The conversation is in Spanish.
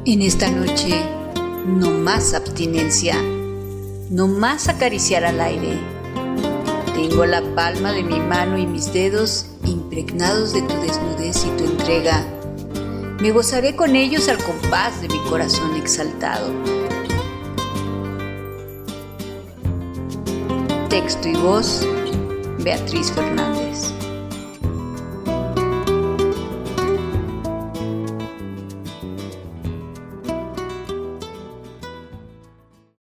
En esta noche, no más abstinencia, no más acariciar al aire. Tengo la palma de mi mano y mis dedos impregnados de tu desnudez y tu entrega. Me gozaré con ellos al compás de mi corazón exaltado. Texto y voz, Beatriz Fernández.